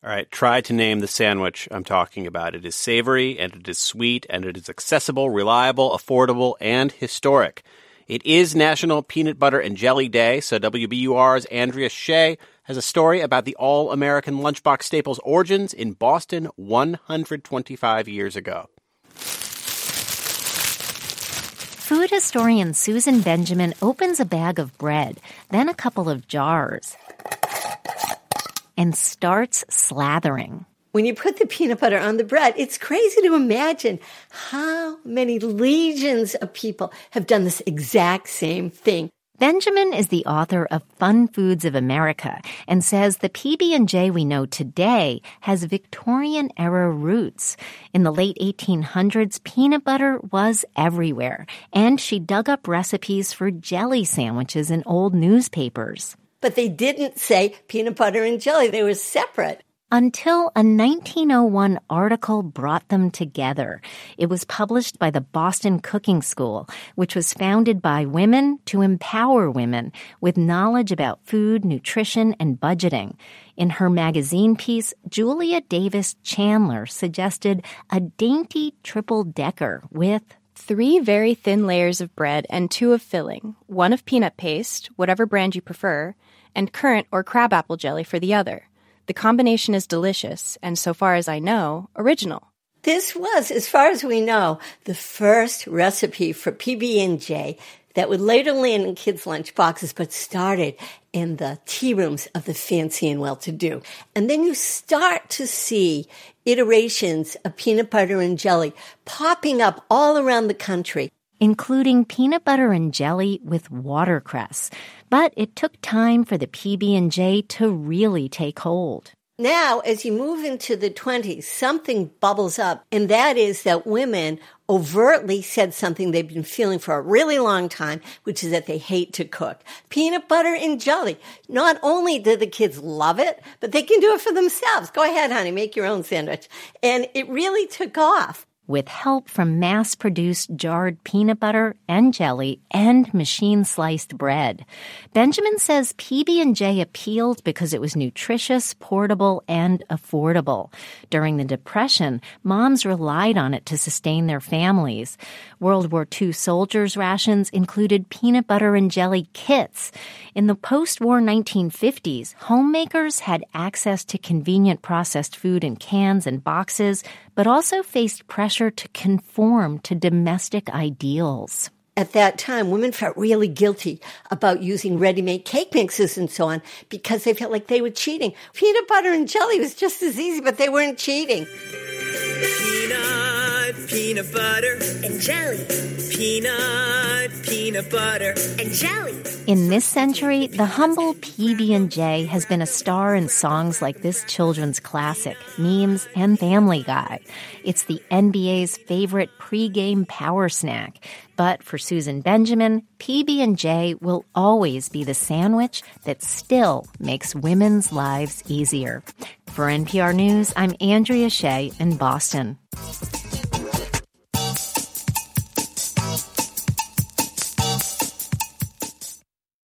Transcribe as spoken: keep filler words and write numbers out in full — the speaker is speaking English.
All right, try to name the sandwich I'm talking about. It is savory, and it is sweet, and it is accessible, reliable, affordable, and historic. It is National Peanut Butter and Jelly Day, so W B U R's Andrea Shea has a story about the all-American lunchbox staple's origins in Boston one hundred twenty-five years ago. Food historian Susan Benjamin opens a bag of bread, then a couple of jars, and starts slathering. When you put the peanut butter on the bread, it's crazy to imagine how many legions of people have done this exact same thing. Benjamin is the author of Fun Foods of America and says the P B and J we know today has Victorian-era roots. In the late eighteen hundreds, peanut butter was everywhere, and she dug up recipes for jelly sandwiches in old newspapers. But they didn't say peanut butter and jelly. They were separate. Until a nineteen oh one article brought them together. It was published by the Boston Cooking School, which was founded by women to empower women with knowledge about food, nutrition, and budgeting. In her magazine piece, Julia Davis Chandler suggested a dainty triple-decker with three very thin layers of bread and two of filling, one of peanut paste, whatever brand you prefer, and currant or crabapple jelly for the other. The combination is delicious, and so far as I know, original. This was, as far as we know, the first recipe for P B and J that would later land in kids' lunch boxes, but started in the tea rooms of the fancy and well-to-do. And then you start to see iterations of peanut butter and jelly popping up all around the country, including peanut butter and jelly with watercress. But it took time for the P B and J to really take hold. Now, as you move into the twenties, something bubbles up, and that is that women overtly said something they've been feeling for a really long time, which is that they hate to cook. Peanut butter and jelly. Not only do the kids love it, but they can do it for themselves. Go ahead, honey, make your own sandwich. And it really took off. With help from mass-produced jarred peanut butter and jelly and machine-sliced bread. Benjamin says P B and J appealed because it was nutritious, portable, and affordable. During the Depression, moms relied on it to sustain their families. World War Two soldiers' rations included peanut butter and jelly kits. In the post-war nineteen fifties, homemakers had access to convenient processed food in cans and boxes, but also faced pressure to conform to domestic ideals. At that time, women felt really guilty about using ready-made cake mixes and so on because they felt like they were cheating. Peanut butter and jelly was just as easy, but they weren't cheating. Peanut, peanut butter, and jelly. Peanut, peanut butter, and jelly. In this century, the humble P B and J has been a star in songs like this children's classic, memes, and Family Guy. It's the N B A's favorite pregame power snack. But for Susan Benjamin, P B and J will always be the sandwich that still makes women's lives easier. For N P R News, I'm Andrea Shea in Boston.